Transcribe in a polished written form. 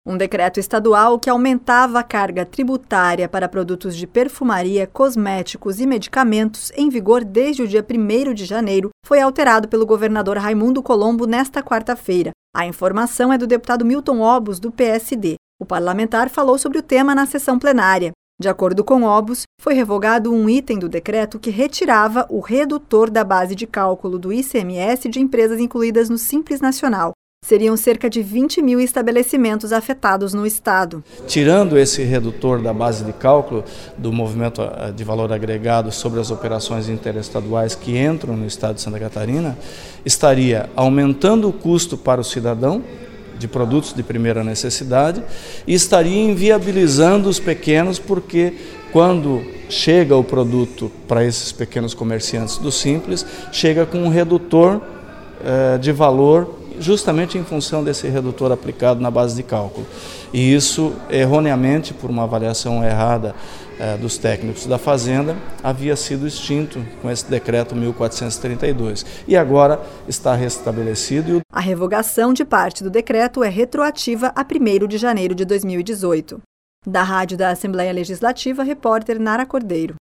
Um decreto estadual que aumentava a carga tributária para produtos de perfumaria, cosméticos e medicamentos, em vigor desde o dia 1º de janeiro, foi alterado pelo governador Raimundo Colombo nesta quarta-feira. A informação é do deputado Milton Obus, do PSD. O parlamentar falou sobre o tema na sessão plenária. De acordo com Obus, foi revogado um item do decreto que retirava o redutor da base de cálculo do ICMS de empresas incluídas no Simples Nacional. Seriam cerca de 20 mil estabelecimentos afetados no estado. Tirando esse redutor da base de cálculo do movimento de valor agregado sobre as operações interestaduais que entram no estado de Santa Catarina, estaria aumentando o custo para o cidadão de produtos de primeira necessidade e estaria inviabilizando os pequenos, porque quando chega o produto para esses pequenos comerciantes do Simples, chega com um redutor de valor justamente em função desse redutor aplicado na base de cálculo. E isso, erroneamente, por uma avaliação errada dos técnicos da Fazenda, havia sido extinto com esse decreto 1432. E agora está restabelecido. A revogação de parte do decreto é retroativa a 1º de janeiro de 2018. Da Rádio da Assembleia Legislativa, repórter Nara Cordeiro.